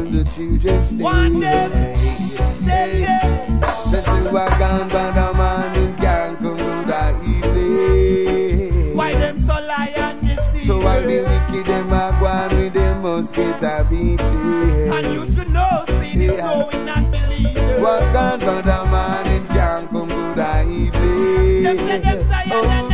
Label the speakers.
Speaker 1: and the children stay.
Speaker 2: One day,
Speaker 1: They say we're gone, but the morning can't come to the evening.
Speaker 2: why them so lie and deceive?
Speaker 1: So while the wicked them are gone, we them must get a beating.
Speaker 2: And you should know, see this knowing and believing.
Speaker 1: What can't but the morning can't come to the evening.
Speaker 2: Them say them tired and